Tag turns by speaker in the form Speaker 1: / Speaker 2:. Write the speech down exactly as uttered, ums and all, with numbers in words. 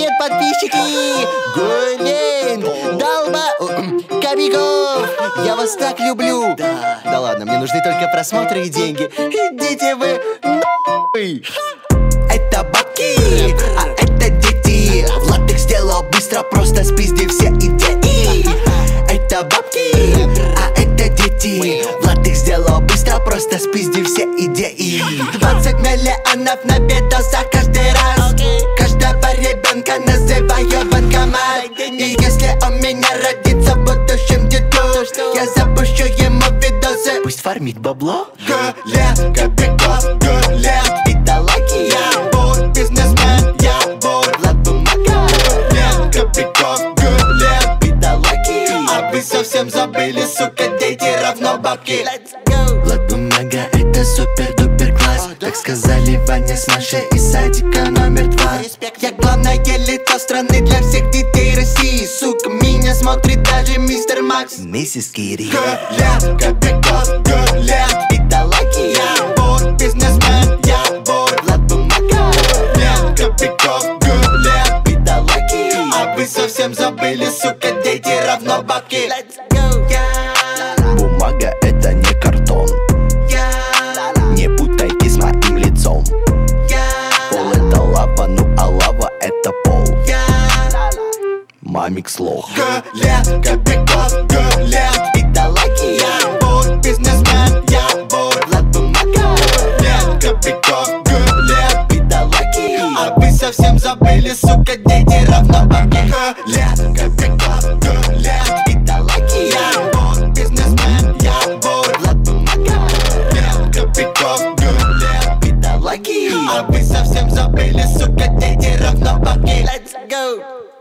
Speaker 1: привет, подписчики! Гулин, долба, кобяков! Я вас так люблю! Да, да ладно, мне нужны только просмотры и деньги. Идите вы нахуй! Это бабки, а это дети. Влад их сделал быстро, просто спиздив все идеи. Это бабки, а это дети. Влад их сделал быстро, просто спиздив все идеи. Двадцать миллионов на бедосах каждый раз. Каждого ребенка называю банкомат. И если он меня родится в будущем деду, я запущу ему видосы. Пусть фармит бабло. Гулен, кобяков, гулен, бедолаги. Я бур, бизнесмен, я бур, Влад Бумага. Гулен, кобяков, гулен, бедолаги. А вы совсем забыли, сука, дети равно бабки. Влад Бумага — это супер-дупер класс. Так сказали Ваня с Машей из садика номер два. Я главное лицо страны для всех детей России. Сука, меня смотрит даже мистер Макс, миссис Кири. Гулен, кобяков, гулен, бедолаги. Я бур, бизнесмен, я бур, Влад Бумага. Гулен, кобяков, гулен, бедолаги. А вы совсем забыли, сука, дети равно бабки.
Speaker 2: Бумага — это не картон. Не путайте с моим лицом. Пол — это лава, ну а лава — это пол. Мамикс лох.
Speaker 1: Гулен, кобяков, гулен, бедолаги. Я бур, бизнесмен, я бур, Влад Бумага. Гулен, кобяков, гулен, бедолаги. А вы совсем забыли, сука, дети равно бабки. Гулен, кобяков, гулен, бедолаги. Я бур, бизнесмен, я бур, Влад Бумага. Гулен, кобяков, гулен, бедолаги. А вы совсем забыли, сука, дети равно бабки. Let's go!